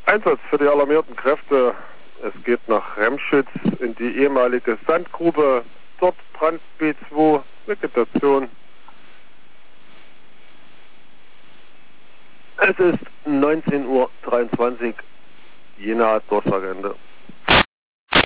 Einsatz für die alarmierten Kräfte. Es geht nach Remschütz in die ehemalige Sandgrube. Dort Brand B2, Vegetation. Es ist 19:23 Uhr, Jena, Durchsageende.